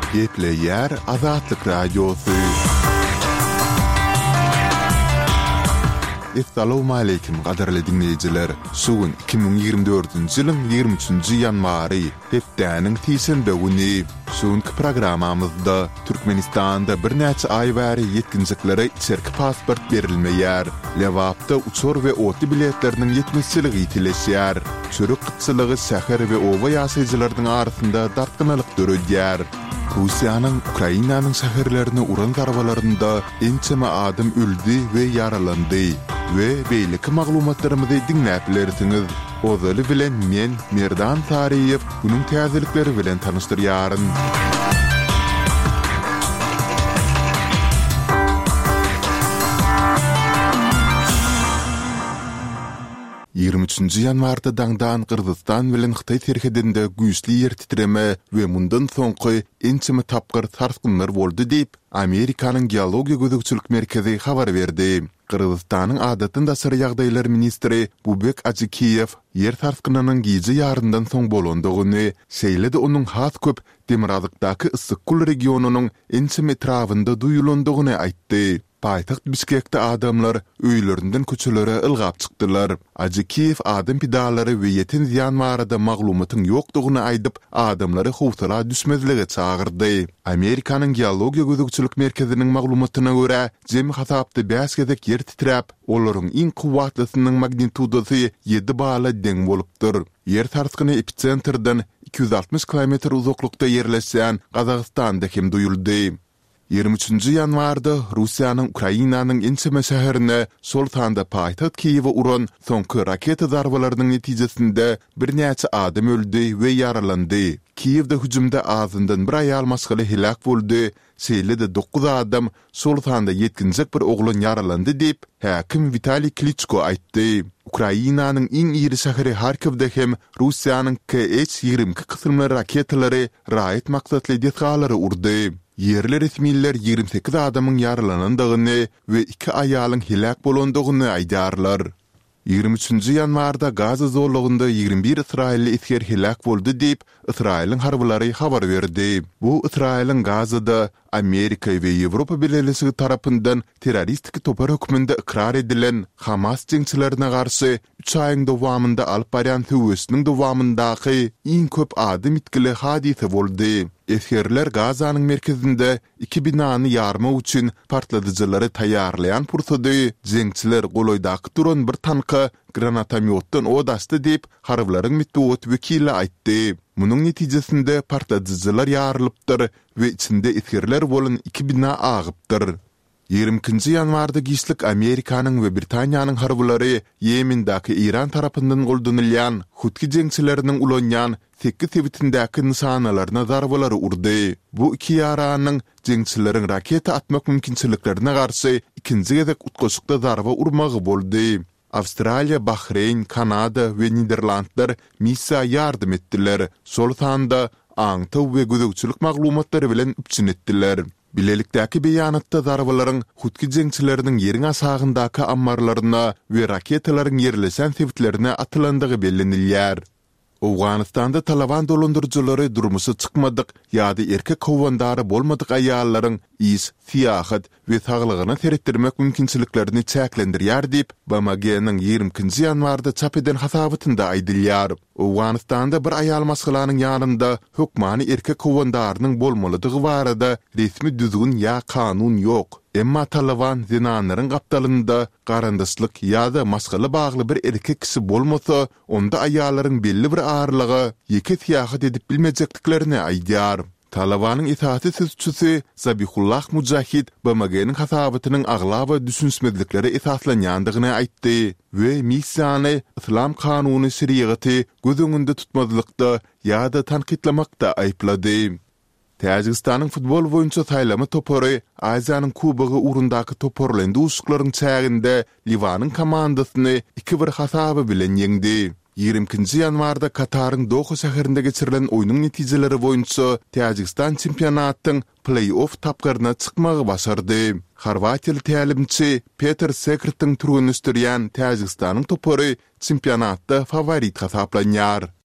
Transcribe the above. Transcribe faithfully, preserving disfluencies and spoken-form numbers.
Gepleyer Azatlık Radyosu. Assalamu alaykum qadarly dinleyijiler. Sugun iki bin ýygrimi dördünji ýylyň ýygrimi üçünji ýanwary hepdäniň tiýşembe güni suňky programmamyzda Türkmenistanda bir näçe ay bäri ýetginjiklere içerki pasport berilmeýär. Lewapda uçur we oty biletleriniň ýetmezçiligi ýitileşýär. Çörek kıtçılığı şäher we oba ýaşaýjylarynyň arasynda dartynalyk döredýär. Russiýanyň Ukrainanyň şäherlerine uran garbalarynda ençeme adam öldü we yaralandy. Ve beýleki maglumatlarymyzy dinläp bilersiňiz. Ozaly bilen men Merdan Tariýew bunyň täzelikleri bilen tanyşdyrýaryn. ýygrimi üçünji ýanwarda daňdan Kyrgyzstan bilen Hytaý terhedinde güýçli ýer titreme we mundan soňky ençeme tapgyr sarsgynlar boldy diýip Amerikanyň Geologiýa gözegçilik merkezi habar berdi. Kırgızstan'ın adatında sırı ýagdaýlar ministri Bubek Ajikiyev yer sarsgynynyň gizi ýaryndan soň bolandygyny, şeýle-de onuň has köp Demirazykdaky Issykul regionunyň ençeme etrafynda duýulandygyny aýtdy. Paýtaxt Bişkekde adamlar öýlerinden köçelere ylgap çykdylar. Ajikiyev adam pidalary we ýeten ziýan barada maglumatyň ýokdugyny aýdyp, adamlary howsala düşmezlige çagyrdy. Amerikanyň Geologiýa gözegçilik merkeziniň maglumatyna görä, jemi hasapda beş gezek yer titräp, olaryň iň kuwatlysynyň magnitudasy ýedi bala deň bolupdyr. Yer sarsgyny epicentrden iki yüz altmış kilometr uzaklykda ýerleşýän Gazagystanda hem duýuldy. ýygrimi üçünji ýanwarda Russiýanyň Ukrainanyň ençeme şäherine sol tanda paýtaxt Kiýewe uran soňky raketa zarbalarynyň netijesinde bir näçe adam öldü we yaralandy. Kiýewde hüjümde azyndan bir aýal masgaly helak boldy. Şeýle-de dokuz adam sol tanda ýetginjek bir oglan yaralandy diýip häkim Vitaliy Klitschko aýtdy. Ukrainanyň iň iri şäheri Harkivde hem Russiýanyň K H ýygrimi kysymly raketalary raýat maksatly detgalary urdy. Yerli resmiler ýygrimi sekiz adamyň yaralanandygyny we iki aýalyň helak bolandygyny aýdarlar. ýygrimi üçünji ýanwarda Gaza zorlugynda ýygrimi bir Israilli isger helak boldy diýip Israiliň harbylary habar berdi. Bu Israiliň Gazada Amerika we Ýewropa Birleşigi tarapyndan terroristik topar hökmünde ikrar edilen Hamas jeňçilerine garşy üç aýyň dowamynda alyp barýan töwüsiniň dowamyndaky iň köp adam itkili hadise boldy. Eskerler Gazanyň merkezinde iki binany ýarma üçin partladyjylary taýýarlayan pursady jeňçiler goloýdaky duran bir tanka granatamyotdan od astı diýip harbylaryň mitbuat wekili aýtdy. Munyň netijesinde partladyjylar ýarylypdyr we içinde eskerler bolan iki bina agypdyr. ýygrimi ikinji ýanwarda giýişlik Amerikanyň we Britaniýanyň harbylary Ýemendaky İran tarapyndan goldanylýan Hutki jeňçileriniň ulanýan sekiz sebitindäki nysanalarına zarbalary urdy. Bu iki ýaranyň jeňçileriň raketa atmak mümkinçiliklerine garşy ikinji gezek utgaşykda zarba urmagy boldy. Awstraliýa, Bahreyn, Kanada we Niderlandlar missiýa ýardym etdiler. Sol tanda aňtaw we gözegçilik maglumatlary bilen üpçün etdiler. Bilelikdäki beýanatda zarbalaryň Hutki jeňçileriniň ýeriň asagyndaky ammarlaryna we raketalaryň ýerleşen sebitlerine atylandygy bellenilýär. Awganistanda Taliban dolandyrjylary durmuşy çykmadyk ýa-da erkek howandary bolmadyk aýallaryň is, siýahat we saglygyny seretdirmek mümkinçiliklerini çäklendirýär diýip B M G'niň ýygrimi ikinji ýanwarda çap eden hasabatynda aýdylýar. Awganistanda bir aýal masgalanyň ýanynda hökmany erkek howandarynyň bolmalydygy barada resmi düzgün ýa kanun ýok. Emma Taliban zinanlaryň gapdalynda garandaşlyk ýa-da masgaly bagly bir erkek kişi bolmasa, onda aýallaryň belli bir ağırlygy ýeke siýahat edip bilmejekliklerini aýdýar. Talibanyň itaati sözçüsü Zabihullah Mujahid B M G'niň hasabatynyň aglaba düşünsmezlikleri esaslanýandygyny aýtdy we missiýany İslam kanuny şeriaty göz öňünde tutmazlykda ýa-da tanqidlamakda aýplady. Täjikistanyň futbol boýunça taýlama topary Aziýanyň kubogy urundaky toporlandy uşuklaryň çäginde Liwanyň komandasyny iki bir hasaba bilen ýeňdi. ýygrimi ikinji ýanwarda Kataryň Doha şäherinde geçirilen oýnyň netijeleri boýunça Täjikistan çempionatynyň play-off tapgaryna çykmagy başardy. Horwatiýaly tälimçi Peter Sekrtyň turguny üstürýän Täjikistanyň topary çempionatda favorit hasaplanýar.